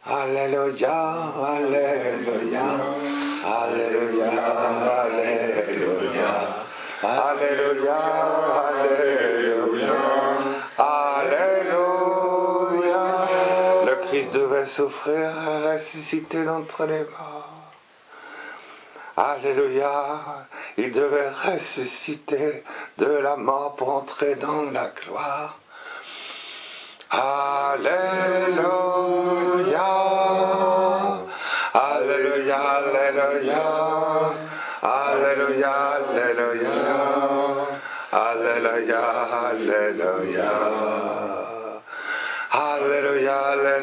Alléluia, Alléluia, Alléluia, Alléluia, Alléluia, Alléluia, Alléluia. Le Christ devait souffrir et ressusciter d'entre les morts. Alléluia, il devait ressusciter de la mort pour entrer dans la gloire. Alléluia, Alléluia, Alléluia, Alléluia, Alléluia, Alléluia, Alléluia, Alléluia,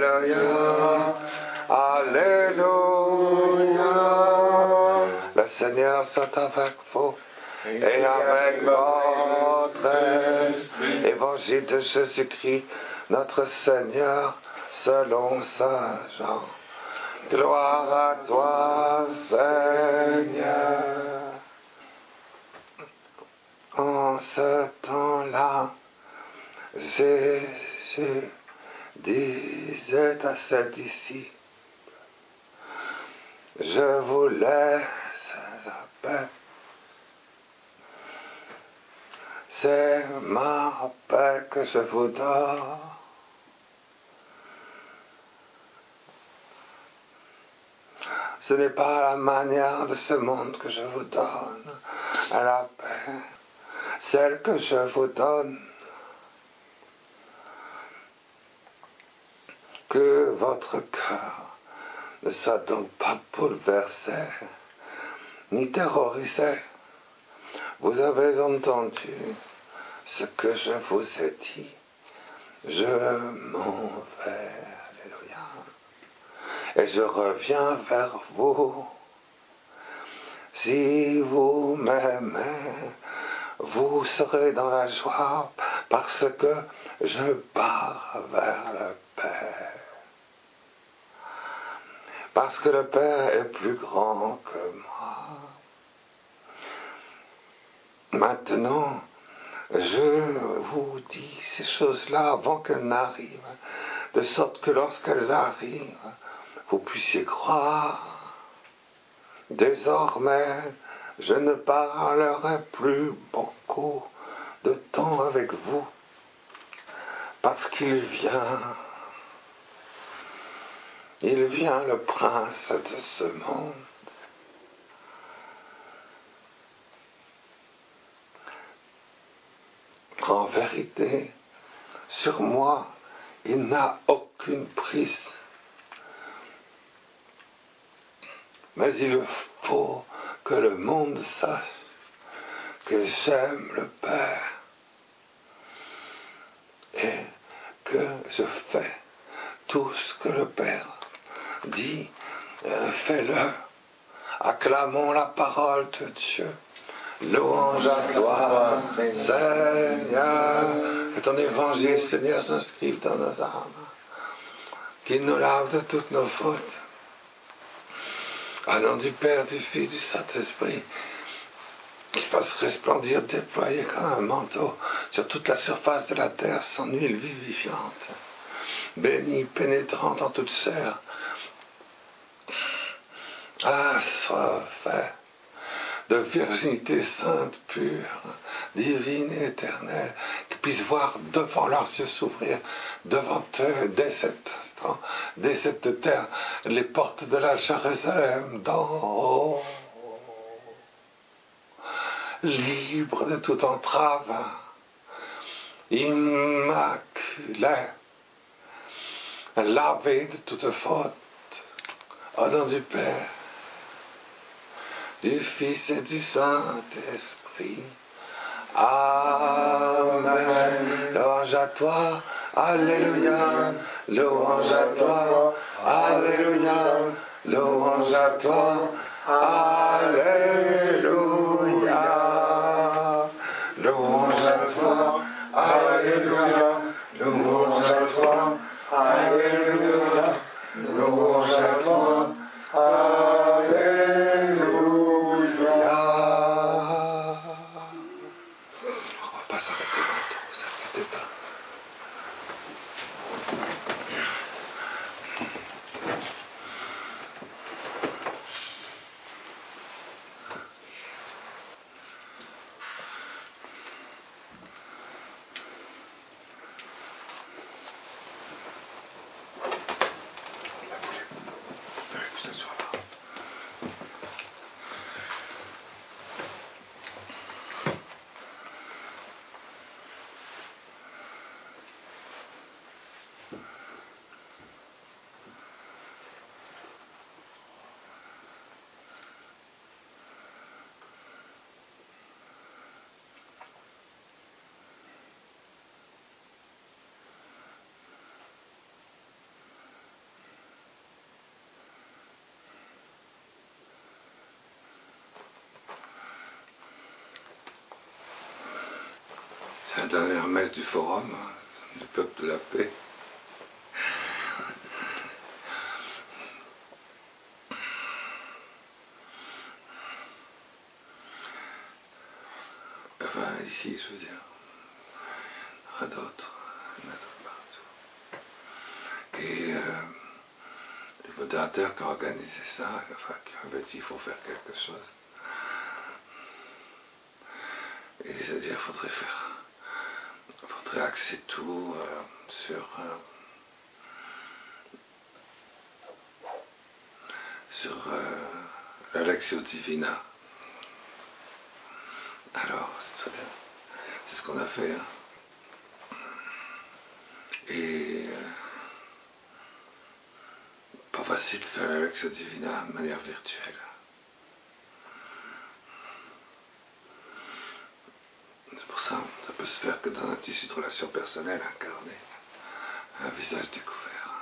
Alléluia, Alléluia. Le Seigneur soit avec vous et avec votre esprit. Évangile de Jésus-Christ, notre Seigneur, selon Saint Jean. Gloire à toi, Seigneur. En ce temps-là, Jésus disait à ses disciples, je vous laisse la paix. C'est ma paix que je vous donne. Ce n'est pas la manière de ce monde que je vous donne à la paix. Celle que je vous donne, que votre cœur ne soit donc pas bouleversé, ni terrorisé. Vous avez entendu ce que je vous ai dit. Je m'en vais, alléluia, et je reviens vers vous. Si vous m'aimez, vous serez dans la joie parce que je pars vers le Père. Parce que le Père est plus grand que moi. Maintenant, je vous dis ces choses-là avant qu'elles n'arrivent, de sorte que lorsqu'elles arrivent, vous puissiez croire. Désormais, je ne parlerai plus beaucoup de temps avec vous, parce qu'il vient le prince de ce monde. En vérité, sur moi, il n'a aucune prise. Mais il faut que le monde sache que j'aime le Père et que je fais tout ce que le Père dit. Fais-le. Acclamons la parole de Dieu. Louange à toi, Seigneur. Que ton évangile, Seigneur, s'inscrive dans nos âmes. Qu'il nous lave de toutes nos fautes. Au nom du Père, du Fils, du Saint-Esprit, qu'il fasse resplendir, déployer comme un manteau sur toute la surface de la terre son huile vivifiante, bénie, pénétrante en toute chair. Ah, sois fait de virginité sainte, pure, divine et éternelle, qui puissent voir devant leurs yeux s'ouvrir, devant eux, dès cet instant, dès cette terre, les portes de la Jérusalem d'en haut, libre de toute entrave, immaculé, lavé de toute faute, au nom du Père, du Fils et du Saint-Esprit. Amen. Louange à toi, alléluia. Louange à toi, alléluia. Louange à toi, alléluia. Louange à toi, alléluia. Louange à toi, alléluia. Louange à toi, alléluia. On va pas s'arrêter longtemps, vous inquiétez pas. la dernière messe du forum, du peuple de la paix. Enfin, ici, je veux dire, il y en a d'autres partout. Et les modérateurs qui ont organisé ça, enfin, qui avaient dit qu'il faut faire quelque chose. Et c'est-à-dire, il faudrait axer tout sur la Lectio Divina. Alors, c'est très bien. C'est ce qu'on a fait. Hein. Et pas facile de faire la Lectio Divina de manière virtuelle. C'est pour ça, ça peut se faire que dans un tissu de relation personnelle incarné, un visage découvert.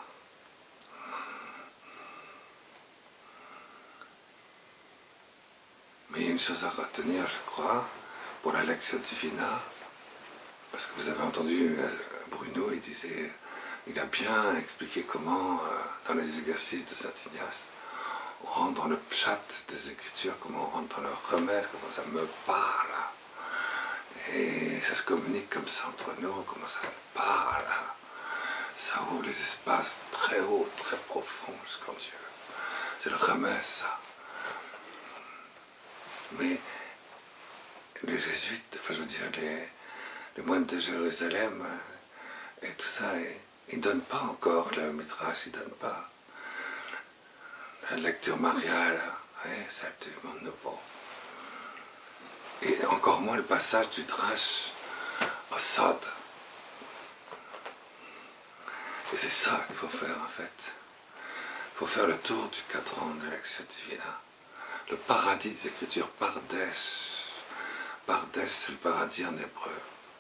Mais il y a une chose à retenir, je crois, pour la Lectio Divina, parce que vous avez entendu Bruno, il a bien expliqué comment, dans les exercices de Saint Ignace, on rentre dans le pshat des Écritures, comment on rentre dans leur remède, comment ça me parle. Et ça se communique comme ça entre nous, comment ça me parle. Ça ouvre les espaces très hauts, très profonds jusqu'en Dieu. C'est le remède, ça. Mais les jésuites, enfin je veux dire, les moines de Jérusalem et tout ça, ils ne donnent pas encore le midrash, ils ne donnent pas la lecture mariale, c'est absolument nouveau. Et encore moins le passage du drash au sod. Et c'est ça qu'il faut faire en fait. Il faut faire le tour du cadran de la Lectio Divina. Le paradis des Écritures, Pardesh. Pardesh, c'est le paradis en hébreu.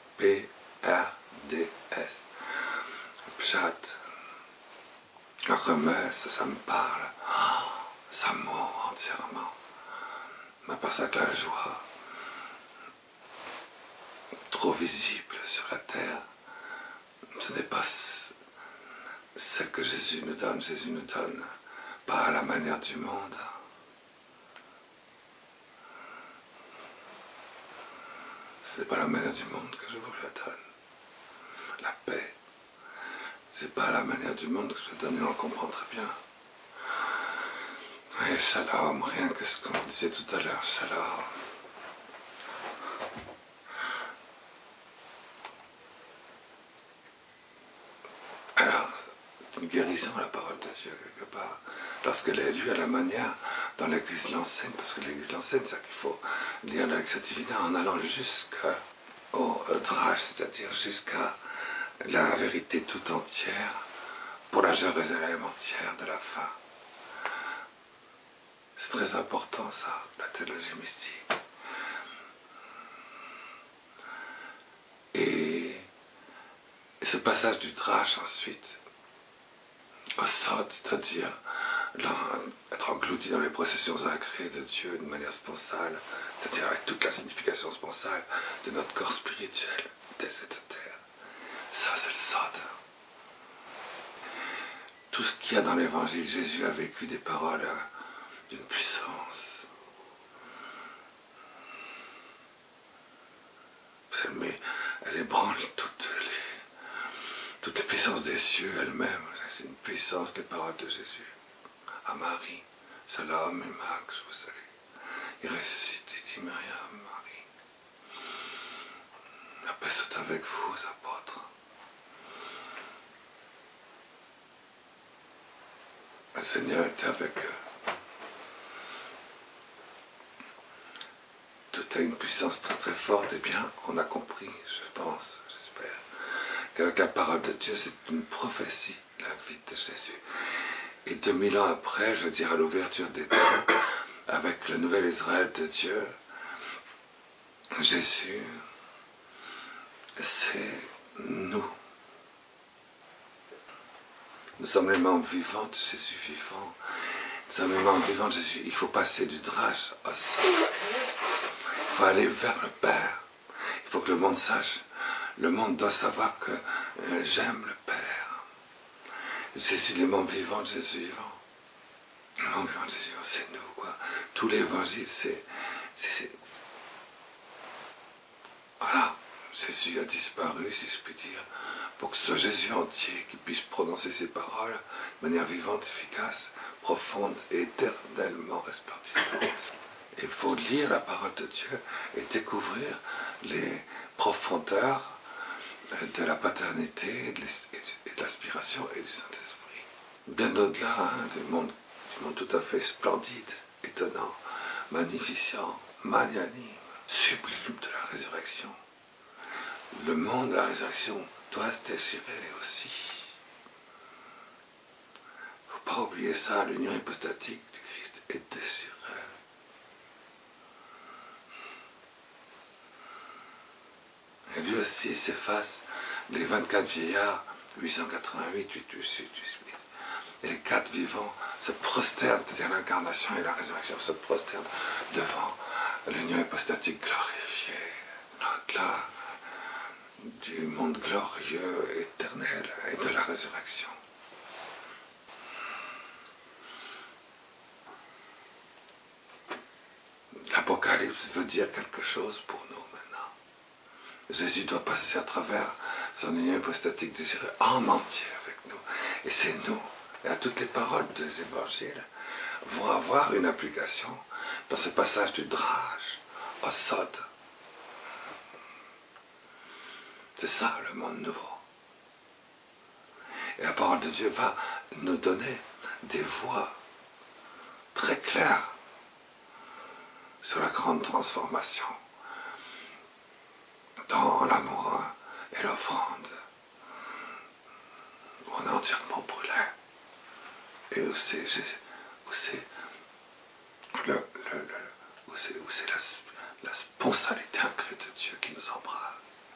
P-R-D-S. Pshat. Le remède, ça me parle. Ça m'ouvre entièrement. Mais par ça que la joie, trop visible sur la terre, ce n'est pas celle que Jésus nous donne. Jésus nous donne pas à la manière du monde. Ce n'est pas la manière du monde que je vous la donne. La paix, c'est pas la manière du monde que je vous donne, et on le comprend très bien. Et shalom, rien que ce qu'on disait tout à l'heure, shalom. Alors, c'est une guérison la parole de Dieu quelque part. Lorsqu'elle est lue à la manière dont l'Église l'enseigne, parce que l'Église l'enseigne, c'est qu'il faut lire la Lectio Divina en allant jusqu'au drash, c'est-à-dire jusqu'à la vérité tout entière pour la Jérusalem entière de la fin. C'est très important ça, la théologie mystique. Et ce passage du drash ensuite au sod, c'est-à-dire être englouti dans les processions sacrées de Dieu d'une manière sponsale, c'est-à-dire avec toute la signification sponsale de notre corps spirituel dès cette terre. Ça, c'est le sod. Tout ce qu'il y a dans l'évangile, Jésus a vécu des paroles d'une puissance. Mais elle ébranle toutes les puissances des cieux elles-mêmes. C'est une puissance des paroles de Jésus. À Marie, Salam et Max, je vous salue. Il ressuscité, dit Myriam, Marie. La paix soit avec vous, apôtres. Le Seigneur était avec eux. Tout a une puissance très très forte. Eh bien, on a compris, je pense, j'espère, qu'avec la parole de Dieu, c'est une prophétie, la vie de Jésus. Et 2000 ans après, je veux dire à l'ouverture des temps, avec le nouvel Israël de Dieu, Jésus, c'est nous. Nous sommes les membres vivants de Jésus vivant. Nous sommes les membres vivants de Jésus. Il faut passer du drash au sod. Il faut aller vers le Père. Il faut que le monde sache Le monde doit savoir que j'aime le Père. Jésus, les membres vivants de Jésus vivant. Le membre vivant de Jésus vivant, c'est nous, quoi. Tout l'évangile, c'est... Voilà. Jésus a disparu, si je puis dire, pour que ce Jésus entier qui puisse prononcer ses paroles de manière vivante, efficace, profonde et éternellement resplendissante. Il faut lire la parole de Dieu et découvrir les profondeurs de la paternité et de l'aspiration et du Saint-Esprit. Bien au-delà du monde tout à fait splendide, étonnant, magnificent, magnanime, sublime de la résurrection. Le monde de la résurrection doit se déchirer aussi. Il ne faut pas oublier ça, l'union hypostatique du Christ est déchirée. Et lui aussi s'efface les 24 vieillards, 888, 888, et les 4 vivants se prosternent, c'est-à-dire l'incarnation et la résurrection, se prosternent devant l'union hypostatique glorifiée, au-delà du monde glorieux, éternel et de la résurrection. L'Apocalypse veut dire quelque chose pour nous maintenant. Jésus doit passer à travers son union hypostatique désirée en entier avec nous. Et c'est nous. Et toutes les paroles des évangiles vont avoir une application dans ce passage du drage au sod. C'est ça le monde nouveau. Et la parole de Dieu va nous donner des voies très claires sur la grande transformation dans l'amour et l'offrande, où on est entièrement brûlé. Et où c'est la spontanéité incrue de Dieu qui nous embrase.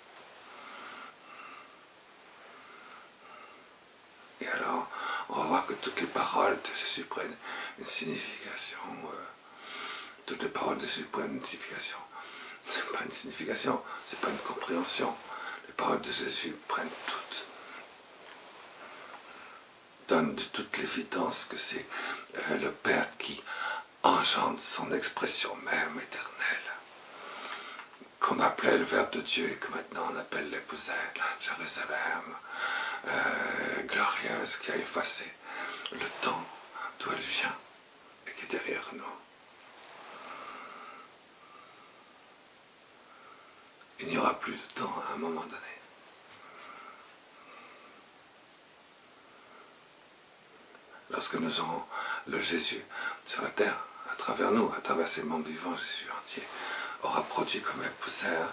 Et alors, on va voir que toutes les paroles de Jésus prennent une signification. Toutes les paroles de Jésus prennent une signification. C'est pas une signification, c'est pas une compréhension. Les paroles de Jésus prennent toutes. Donnent de toute l'évidence que c'est le Père qui engendre son expression même éternelle, qu'on appelait le Verbe de Dieu et que maintenant on appelle l'épousette, Jérusalem, glorieuse, qui a effacé le temps d'où elle vient et qui est derrière nous. Il n'y aura plus de temps à un moment donné. Lorsque nous aurons le Jésus sur la terre, à travers nous, à travers ces membres vivants, Jésus entier aura produit comme épousère,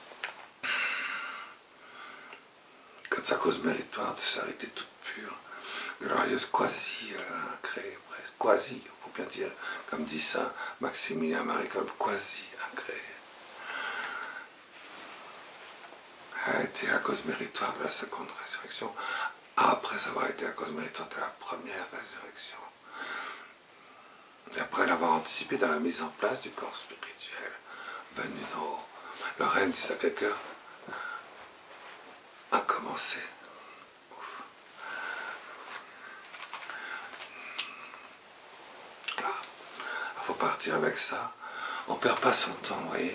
comme sa cause méritoire de charité toute pure, glorieuse, quasi incréée, presque, quasi, il faut bien dire, comme dit saint Maximilien Marie Kolbe, quasi incréée, a été la cause méritoire de la seconde résurrection, après avoir été la cause méritoire de la première résurrection. Et après l'avoir anticipé dans la mise en place du corps spirituel venu d'en haut, le règne du Sacré-Cœur a commencé. Il faut partir avec ça. On ne perd pas son temps, vous voyez.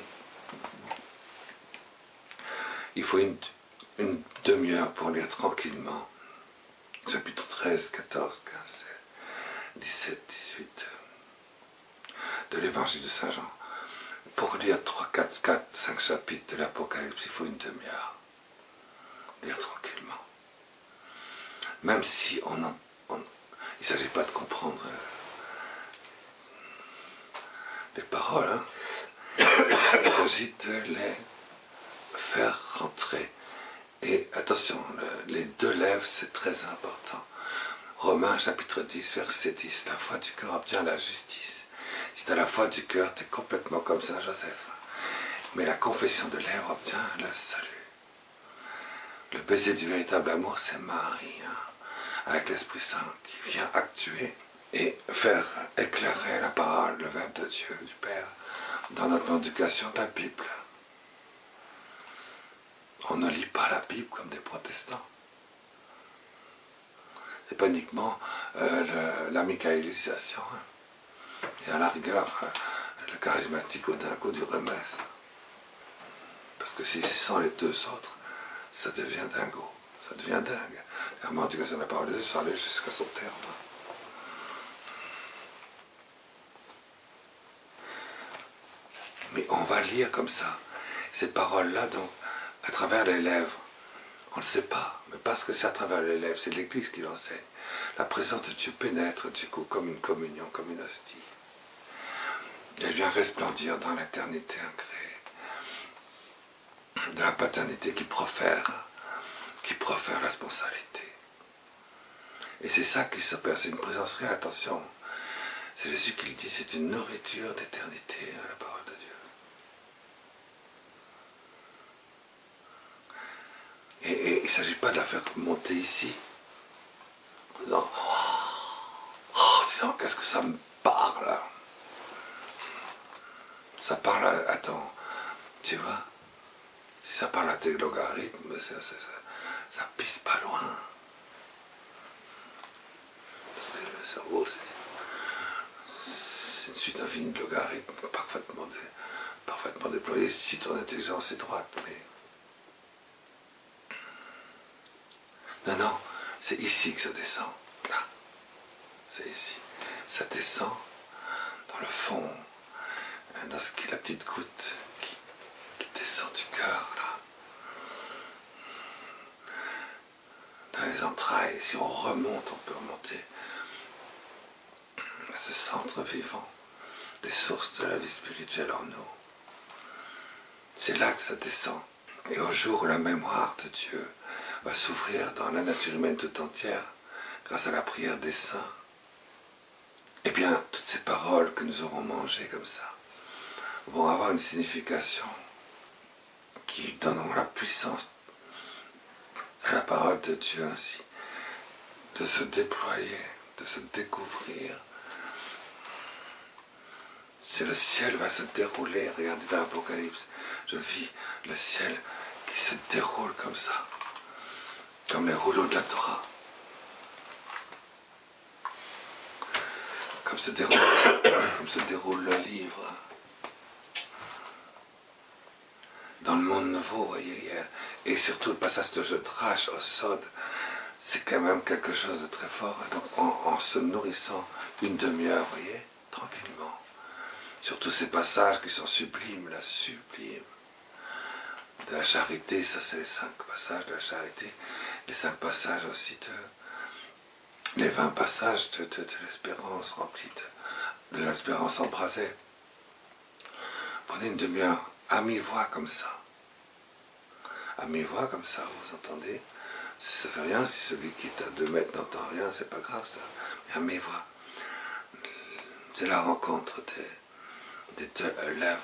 Il faut une demi-heure pour lire tranquillement. Chapitre 13, 14, 15, 17, 18 de l'évangile de Saint Jean. Pour lire 3, 4, 5 chapitres de l'Apocalypse, il faut une demi-heure. Lire tranquillement. Même si il ne s'agit pas de comprendre les paroles, hein. Il s'agit de les faire rentrer. Et attention, les deux lèvres, c'est très important. Romains chapitre 10, verset 10, la foi du cœur obtient la justice. Si tu as la foi du cœur, tu es complètement comme Saint Joseph. Mais la confession de lèvres obtient le salut. Le baiser du véritable amour, c'est Marie, hein, avec l'Esprit Saint, qui vient actuer et faire éclairer la parole, le Verbe de Dieu, du Père, dans notre éducation de la Bible. On ne lit pas la Bible comme des protestants. C'est pas uniquement la michaélisation. Hein. Et à la rigueur, le charismatique au du remède. Parce que si sans les deux autres, ça devient dingo. Ça devient dingue. Clairement, en tout cas, ça n'a pas parole de Dieu, ça allait jusqu'à son terme. Mais on va lire comme ça, ces paroles-là, donc, à travers les lèvres. On ne le sait pas, mais parce que c'est à travers les lèvres, c'est l'Église qui l'enseigne. La présence de Dieu pénètre du coup comme une communion, comme une hostie. Elle vient resplendir dans l'éternité incréée, de la paternité qui profère la responsabilité. Et c'est ça qui s'opère, c'est une présence réelle, attention. C'est Jésus qui le dit, c'est une nourriture d'éternité à la parole de Dieu. Et il ne s'agit pas de la faire monter ici, en disant, disant qu'est-ce que ça me parle. Ça parle attends, tu vois, si ça parle à tes logarithmes, ça pisse pas loin. Parce que le cerveau, c'est une suite infinie de logarithmes parfaitement déployés si ton intelligence est droite. Mais non, c'est ici que ça descend. Là, c'est ici. Ça descend dans le fond, dans ce qui est la petite goutte qui descend du cœur, là. Dans les entrailles, si on remonte, on peut remonter à ce centre vivant, des sources de la vie spirituelle en nous. C'est là que ça descend. Et au jour où la mémoire de Dieu va s'ouvrir dans la nature humaine tout entière, grâce à la prière des saints, eh bien, toutes ces paroles que nous aurons mangées comme ça vont avoir une signification qui donneront la puissance à la parole de Dieu ainsi, de se déployer, de se découvrir. Si le ciel va se dérouler, regardez dans l'Apocalypse, je vis le ciel qui se déroule comme ça, comme les rouleaux de la Torah. Comme se déroule le livre. Dans le monde nouveau, vous voyez, et surtout le passage de Jodrach au Sod, c'est quand même quelque chose de très fort. Donc en se nourrissant une demi-heure, vous voyez, tranquillement. Surtout ces passages qui sont sublimes, la sublime de la charité, ça c'est les 5 passages de la charité, les 5 passages aussi les 20 passages de l'espérance remplie, de l'espérance embrasée. Prenez une demi-heure à mi-voix comme ça. À mi-voix comme ça, vous entendez? Ça fait rien, si celui qui est à 2 mètres n'entend rien, c'est pas grave ça. Mais à mi-voix, c'est la rencontre des 2 lèvres.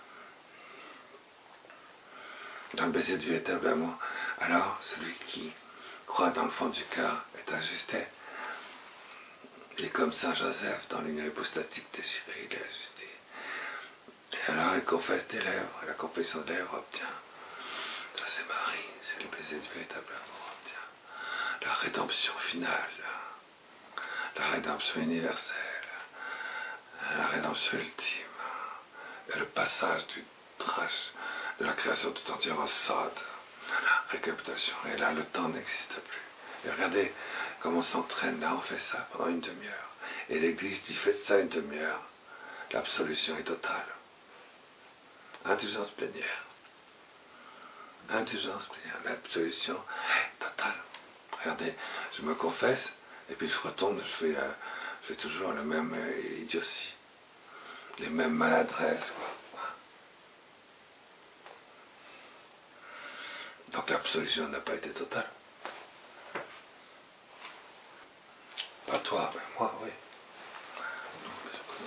Dans le baiser du véritable amour. Alors, celui qui croit dans le fond du cœur est ajusté. Il est comme Saint Joseph dans l'union hypostatique déchirée, il est ajusté. Et alors il confesse des lèvres, et la confession des lèvres obtient. Ça c'est Marie, c'est le baiser du véritable amour, obtient la rédemption finale, la rédemption universelle, la rédemption ultime, et le passage du trash de la création tout entière en Sod, la récapitulation. Et là le temps n'existe plus. Et regardez comment on s'entraîne, là on fait ça pendant une demi-heure. Et l'Église dit faites ça une demi-heure, l'absolution est totale. Indulgence plénière. Indulgence plénière, l'absolution est totale. Regardez, je me confesse, et puis je retombe, je fais toujours la même idiotie, les mêmes maladresses, quoi. Donc l'absolution n'a pas été totale. Pas toi, mais moi, oui. Non.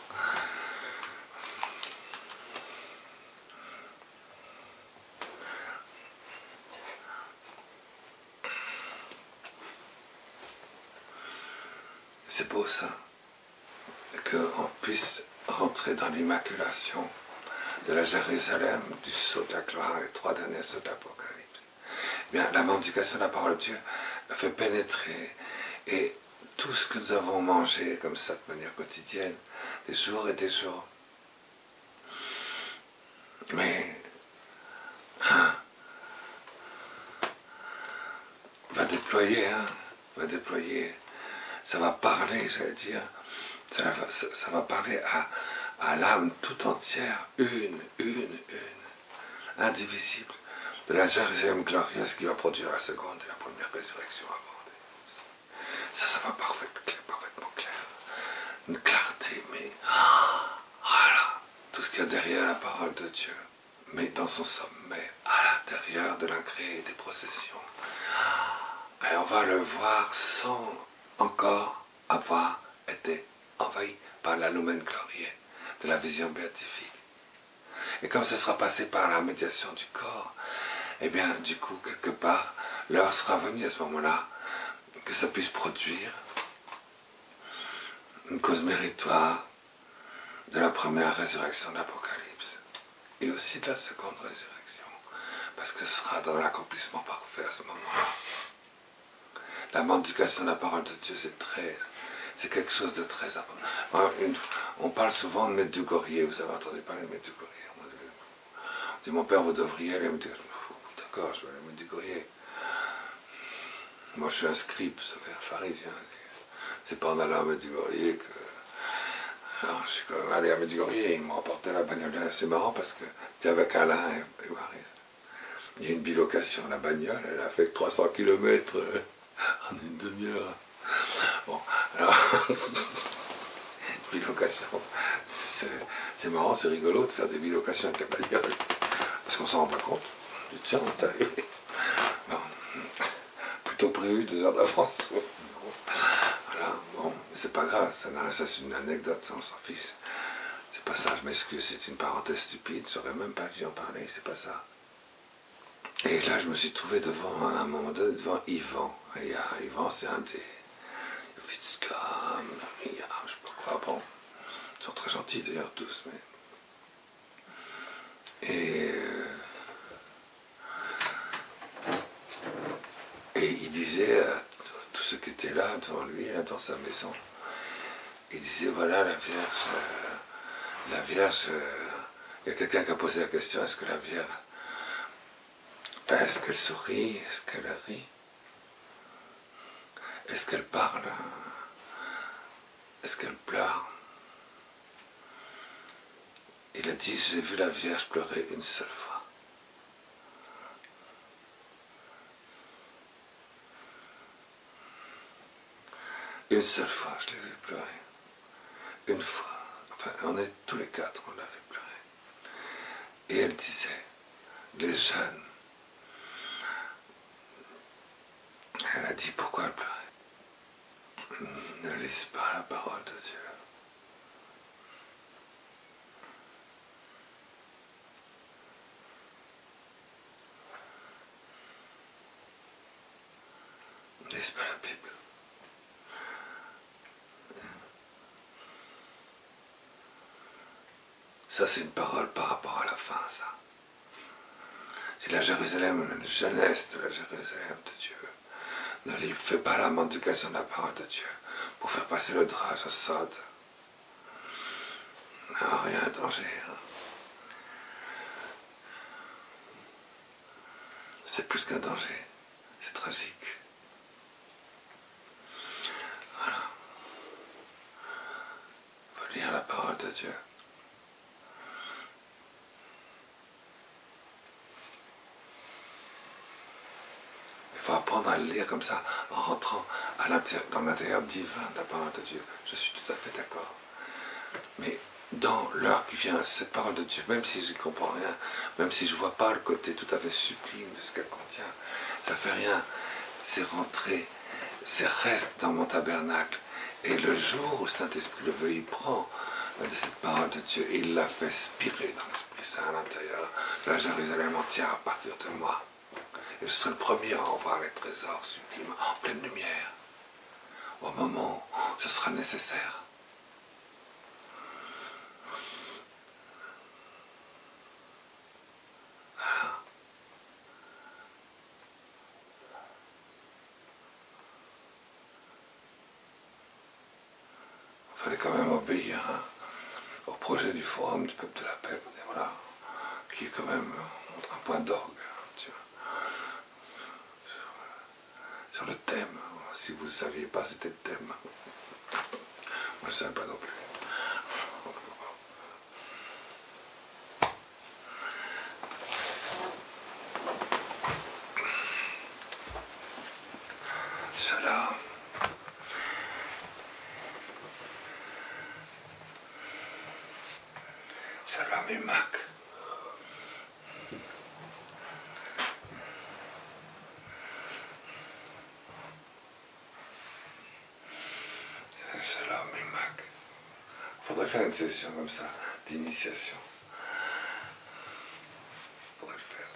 C'est beau ça, qu'on puisse rentrer dans l'immaculation de la Jérusalem, du sceau de la gloire, les 3 derniers sceaux de l'Apocalypse. Bien, la mendication de la parole de Dieu fait pénétrer, et tout ce que nous avons mangé comme ça de manière quotidienne, des jours et des jours. Mais va déployer, ça va parler, j'allais dire, ça va parler à l'âme tout entière, une, indivisible, de la Jérusalem glorieuse qui va produire la seconde et la première résurrection avant. Ça va parfaitement clair. Une clarté, mais voilà, tout ce qu'il y a derrière la parole de Dieu, mais dans son sommet, à l'intérieur de l'incré et des processions. Et on va le voir sans encore avoir été envahi par la lumen glorieux de la vision béatifique. Et comme ce sera passé par la médiation du corps, eh bien, du coup, quelque part, l'heure sera venue à ce moment-là que ça puisse produire une cause méritoire de la première résurrection de l'Apocalypse et aussi de la seconde résurrection, parce que ce sera dans l'accomplissement parfait à ce moment-là. La mendication de la parole de Dieu, c'est quelque chose de très important. On parle souvent de Medjugorje, vous avez entendu parler de Medjugorje. On dit, mon père, vous devriez aller. Me dire, d'accord, je vais aller à Medjugorje. Moi, je suis un scribe, ça fait un pharisien. C'est pas en allant à Medjugorje que... Alors, je suis quand même allé à Medjugorje, ils m'ont emporté la bagnole. C'est marrant parce que j'étais avec Alain et Marie. Il y a une bilocation, la bagnole, elle a fait 300 km en une demi-heure. Bon, alors, bilocation, c'est marrant, c'est rigolo de faire des bilocations avec la bagnole, parce qu'on s'en rend pas compte. Tiens, on est arrivé. Bon, plutôt prévu 2 heures d'avance. Voilà, bon, c'est pas grave, ça c'est une anecdote, ça on s'en fiche. C'est pas ça, je m'excuse, c'est une parenthèse stupide, j'aurais même pas dû en parler, c'est pas ça. Et là, je me suis trouvé devant, à un moment donné, devant Yvan. Et Yvan, c'est un des Fitzcam, je sais pas quoi, bon. Ils sont très gentils d'ailleurs tous, mais... Et il disait à tous ceux qui étaient là, devant lui, là, dans sa maison, il disait, voilà, la Vierge, il y a quelqu'un qui a posé la question, est-ce que la Vierge, est-ce qu'elle sourit, est-ce qu'elle rit, est-ce qu'elle parle, est-ce qu'elle pleure? Il a dit, j'ai vu la Vierge pleurer une seule fois. Une seule fois, je l'ai vu pleurer. Une fois. Enfin, on est tous les 4, on l'a vu pleurer. Et elle disait, les jeunes, elle a dit pourquoi elle pleurait. Ne lisent pas la parole de Dieu. Ne lisent pas la Bible. Ça, c'est une parole par rapport à la fin, ça. Si la Jérusalem, la jeunesse de la Jérusalem de Dieu, ne lui fait pas la mendication de la parole de Dieu pour faire passer le drage au sod, non, rien de danger. Hein. C'est plus qu'un danger. C'est tragique. Voilà. Il faut lire la parole de Dieu. Il faut apprendre à le lire comme ça, en rentrant dans l'intérieur divin de la parole de Dieu. Je suis tout à fait d'accord. Mais dans l'heure qui vient, cette parole de Dieu, même si je n'y comprends rien, même si je ne vois pas le côté tout à fait sublime de ce qu'elle contient, ça ne fait rien. C'est rentré, c'est reste dans mon tabernacle. Et le jour où le Saint-Esprit le veut, il prend de cette parole de Dieu et il la fait spirer dans l'Esprit Saint à l'intérieur de la Jérusalem entière à partir de moi. Et je serai le premier à en voir les trésors sublimes en pleine lumière, au moment où ce sera nécessaire. fallait quand même obéir au projet du Forum du peuple de la paix, voilà, qui est quand même un point d'orgue sur le thème. Si vous ne saviez pas, c'était le thème. Moi, je ne savais pas non plus. Cela. Shalom Imak. Shalom Imak. Faudrait faire une session comme ça, d'initiation. Faudrait le faire.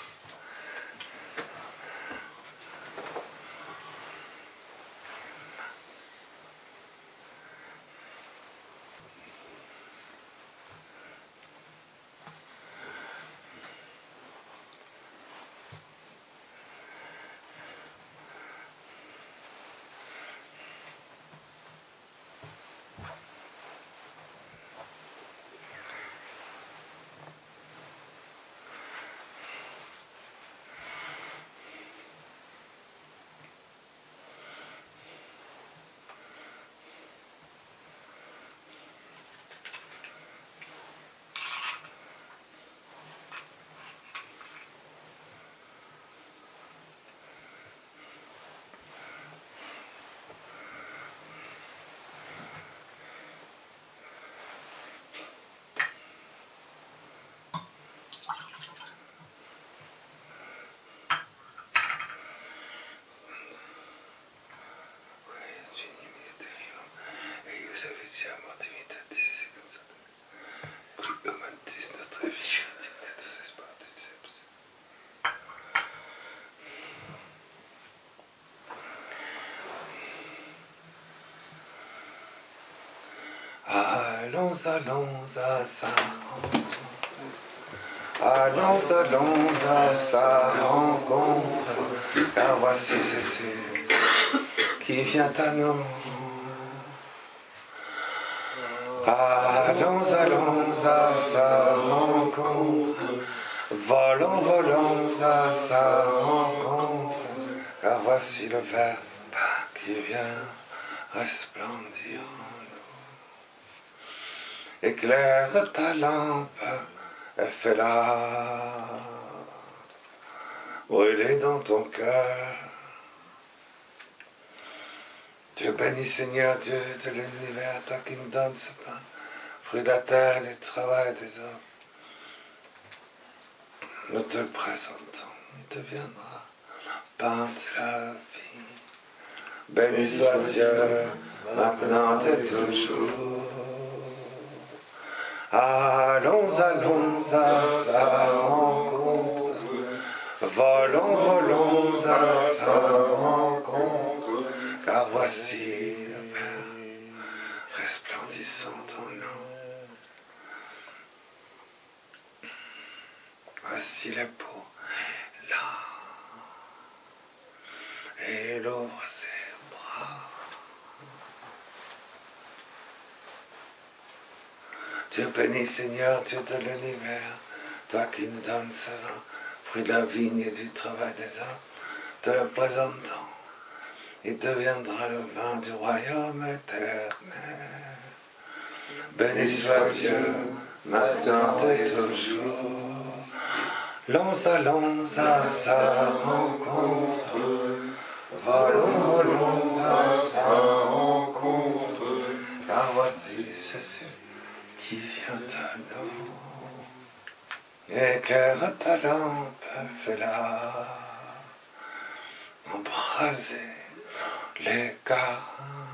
Allons à sa rencontre. Allons à sa rencontre. Car voici c'est sûr qui vient à nous. Allons à sa rencontre. Volons à sa rencontre. Car voici le Verbe qui vient resplendir en nous. Éclaire ta lampe, fais-la brûler dans ton cœur. Dieu béni Seigneur, Dieu de l'univers, toi qui nous donnes ce pain, fruit de la terre et du travail des hommes. Nous te le présentons, il deviendra pain de la vie. Béni soit Dieu, maintenant et toujours. Allons à sa rencontre. Volons à sa rencontre. Car voici le Père resplendissant en nous. Voici l'époux là. Et il ouvre ses bras. Dieu béni Seigneur, Dieu de l'univers, toi qui nous donnes ce vin, fruit de la vigne et du travail des hommes, te le présentons. Il deviendra le vin du royaume éternel. Béni soit Dieu, maintenant et toujours. Allons à sa rencontre. Volons à sa rencontre. Car voici Jésus qui vient à nous. Éclaire ta lampe, fais-la embraser les cœurs.